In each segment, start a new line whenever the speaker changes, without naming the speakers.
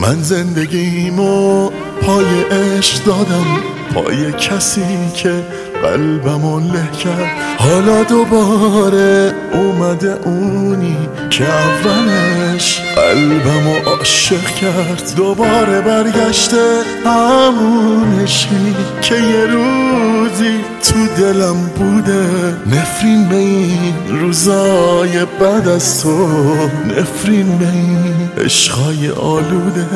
من زندگیمو پای عشق دادم، پای کسی که قلبمو له کرد. حالا دوباره اومده اونی که اولش قلبمو عاشق کرد. دوباره برگشته همون عشقی که یه روزی تو دلم بوده. نفرین به این روزای بعد از تو، نفرین به این عشقای آلوده.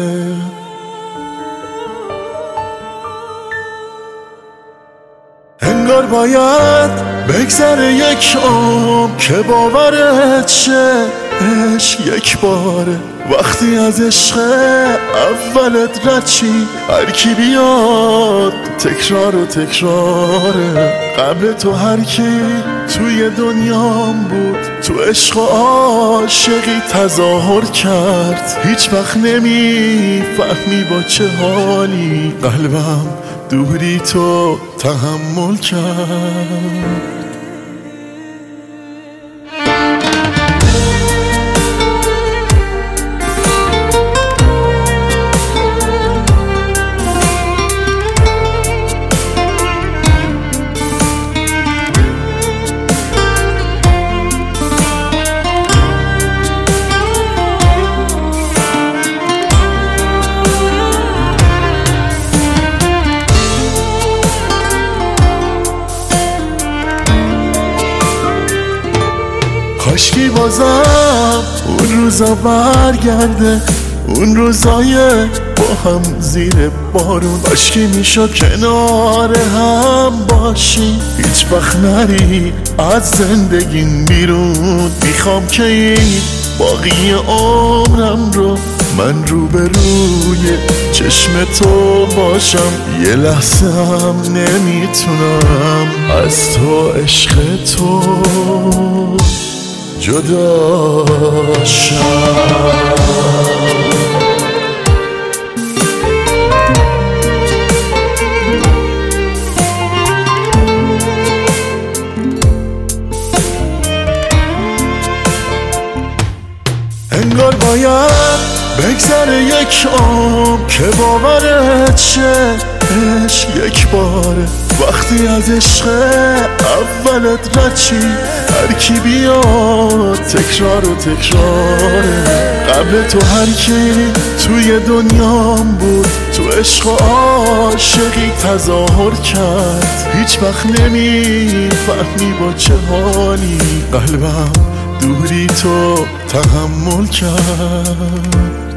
انگار باید بگذره یک عمر که باورت شه عشق یک باره. وقتی از عشق اولت رد چی، هر کی بیاد تکرار و تکراره. قبل تو هر کی توی دنیام بود، تو عشق و عاشقی تظاهر کرد. هیچ وقت نمیفهمی با چه حالی قلبم دوری تو تحمل کرد. کاشکی بازم اون روزا برگرده، اون روزای با هم زیر بارون. کاشکی میشد کنار هم باشی، هیچ وقت نری از زندگیم بیرون. میخوام که این باقی عمرم رو من روبروی چشم تو باشم. یه لحظه هم نمیتونم از تو عشق تو جدا شم. انگار باید بگذره یک عمر که باورت شه عشق یک باره. وقتی از عشق اولت رد چی، هر کی بیاد تکرار و تکراره. قبل تو هر کی توی دنیام بود، تو عشق و عاشقی تظاهر کرد. هیچ وقت نمیفهمی با چه حالی قلبم دوری تو تحمل کرد.